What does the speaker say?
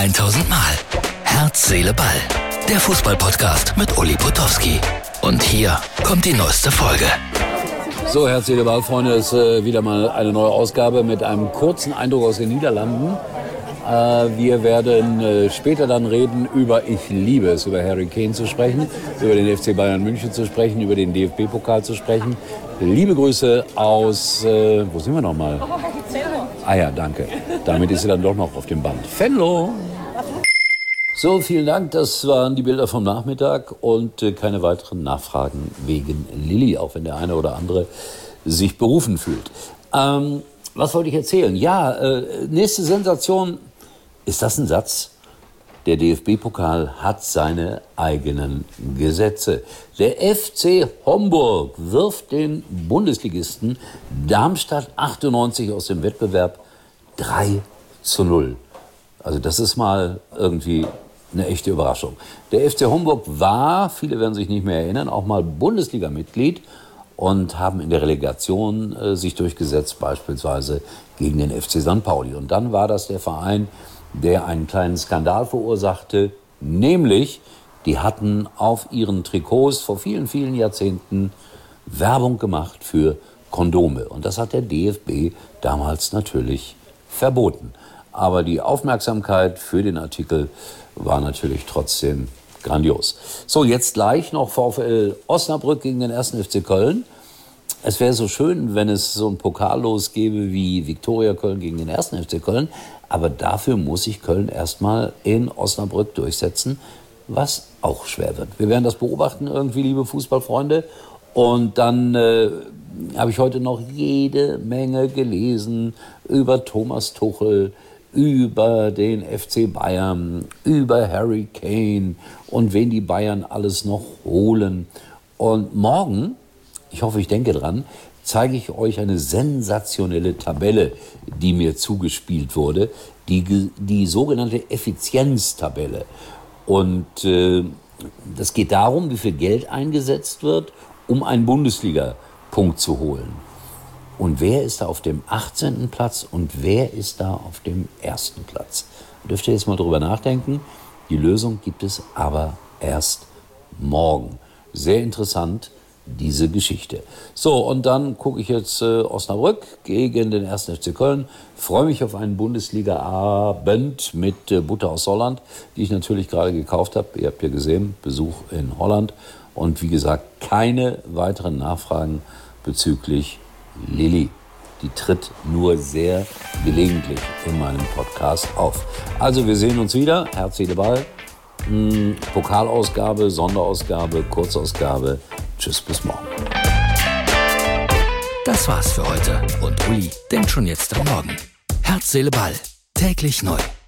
1000 Mal. Herz, Seele, Ball. Der Fußball-Podcast mit Uli Potowski. Und hier kommt die neueste Folge. So, Herz, Seele, Ball, Freunde, ist wieder mal eine neue Ausgabe mit einem kurzen Eindruck aus den Niederlanden. Wir werden später dann reden über, ich liebe es, über Harry Kane zu sprechen, über den FC Bayern München zu sprechen, über den DFB-Pokal zu sprechen. Liebe Grüße aus, wo sind wir nochmal? Ah ja, danke. Damit ist sie dann doch noch auf dem Band. Venlo! So, vielen Dank. Das waren die Bilder vom Nachmittag und keine weiteren Nachfragen wegen Lilly, auch wenn der eine oder andere sich berufen fühlt. Was wollte ich erzählen? Ja, nächste Sensation. Ist das ein Satz? Der DFB-Pokal hat seine eigenen Gesetze. Der FC Homburg wirft den Bundesligisten Darmstadt 98 aus dem Wettbewerb 3-0. Also das ist mal irgendwie eine echte Überraschung. Der FC Homburg war, viele werden sich nicht mehr erinnern, auch mal Bundesliga-Mitglied und haben in der Relegation sich durchgesetzt, beispielsweise gegen den FC St. Pauli. Und dann war das der Verein, der einen kleinen Skandal verursachte, nämlich die hatten auf ihren Trikots vor vielen, vielen Jahrzehnten Werbung gemacht für Kondome. Und das hat der DFB damals natürlich verboten. Aber die Aufmerksamkeit für den Artikel war natürlich trotzdem grandios. So, jetzt gleich noch VfL Osnabrück gegen den 1. FC Köln. Es wäre so schön, wenn es so ein Pokallos gäbe wie Viktoria Köln gegen den 1. FC Köln. Aber dafür muss sich Köln erstmal in Osnabrück durchsetzen, was auch schwer wird. Wir werden das beobachten irgendwie, liebe Fußballfreunde. Und dann habe ich heute noch jede Menge gelesen über Thomas Tuchel, über den FC Bayern, über Harry Kane und wen die Bayern alles noch holen. Und morgen, ich hoffe, ich denke dran, zeige ich euch eine sensationelle Tabelle, die mir zugespielt wurde, die sogenannte Effizienztabelle. Und das geht darum, wie viel Geld eingesetzt wird, um einen Bundesliga-Punkt zu holen. Und wer ist da auf dem 18. Platz und wer ist da auf dem 1. Platz? Dürft ihr jetzt mal drüber nachdenken. Die Lösung gibt es aber erst morgen. Sehr interessant, diese Geschichte. So, und dann gucke ich jetzt Osnabrück gegen den 1. FC Köln. Freue mich auf einen Bundesliga-Abend mit Butter aus Holland, die ich natürlich gerade gekauft habe. Ihr habt ja gesehen, Besuch in Holland. Und wie gesagt, keine weiteren Nachfragen bezüglich Lilly. Die tritt nur sehr gelegentlich in meinem Podcast auf. Also wir sehen uns wieder. Herz, Seele, Ball. Pokalausgabe, Sonderausgabe, Kurzausgabe. Tschüss, bis morgen. Das war's für heute. Und Uli denkt schon jetzt am Morgen. Herz, Seele, Ball. Täglich neu.